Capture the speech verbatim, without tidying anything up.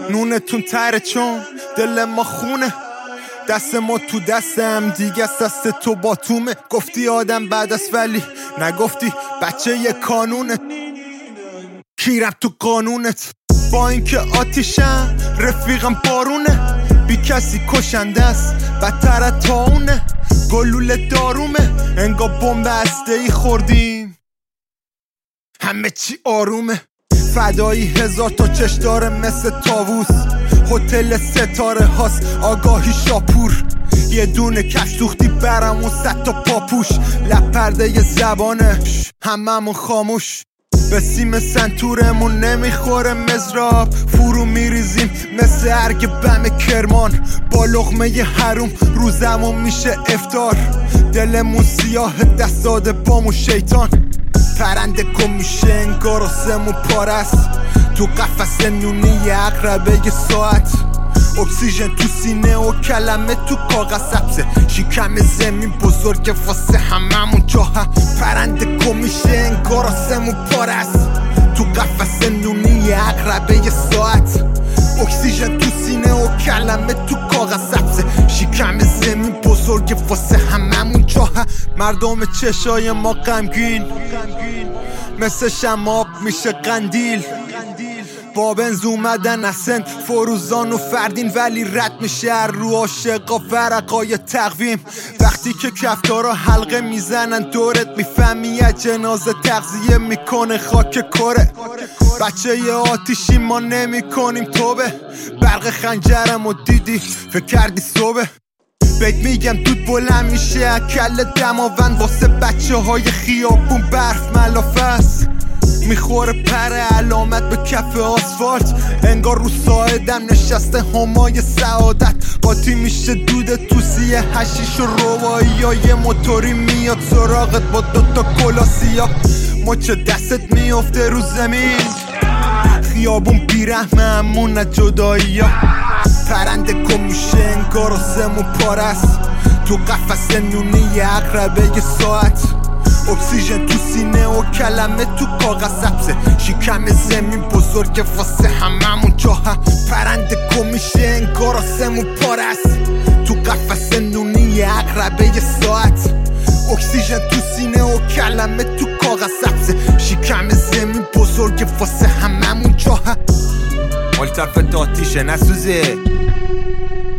نونتون تره چون دل ما خونه، دست ما تو دستم دیگه دست تو باتومه. گفتی آدم بعد است ولی نگفتی بچه یه کانونه، کیرم تو قانونت. با اینکه آتیشم رفیقم بارونه، بی کسی کشنده است بدتر از طاعونه. گلوله دارومه انگار بمب هسته‌ای خوردیم، همه چی آرومه. فدایی هزار تا چش داره مثل طاووس، هتل ستاره هاست آگاهی شاپور. یه دونه کش دوختی برامون صد تا پاپوش، لب پرده ی زبانه هممون خاموش. به سیم سنتورمون نمیخوره مزراب، فرو میریزیم مثل ارگ بم کرمان. با لقمه ی حروم روزمون میشه افطار، دلمون سیاه دست داده بامون شیطان. پرنده کن میشه انگار آسمون پارست، تو قفس نونی ی عقربه ی ساعت. اکسیژن تو سینه و کلمه تو کاغذ سبزه، شکم زمین بزرگ واسه هممون جاها. پرنده کن میشه انگار آسمون پارست، تو قفس نونی ی عقربه ی ساعت. اکسیژن تو سینه و کلمه تو کاغذ سبزه، شکم زمین بزرگ واسه هممون جاها. مردم چشای ما غمگین مثل شماب میشه قندیل، با بنز اومدن اسن فروزان و فردین، ولی رد میشه رو عاشقا ورقای تقویم. وقتی که کفتارا حلقه میزنن دورت میفهمی یه جنازه تغذیه میکنه خاک کره. بچه ی آتیشی ما نمی کنیم توبه، برق خنجرمو دیدی فکر کردی صبح. بهت میگم دود بلند میشه کل دماوند، واسه بچه های خیابون برف ملافه است. میخوره پر علامت به کف آسفالت، انگار رو ساعدم نشسته همای سعادت. قاطی میشه دود توسی حشیش و روایی ها، یه موتوری میاد سراغت با دوتا کلاسیا. مچ دستت میافته رو زمین، خیابون بیرحمه همون از جدایی ها. پرنده کن میشه انگار آسمون پارست، تو قفس نونی ی عقربه ی ساعت. اکسیژن تو سینه و کلمه تو کاغذ سبزه، شکم زمین بزرگ واسه هممون جاها. پرنده کن میشه انگار آسمون پارست، تو قفس نونی ی عقربه ی ساعت. اکسیژن تو سینه و کلمه تو کاغذ سبزه، شکم زمین بزرگ واسه هممون جاها. ملتفت آتیشه نسوزه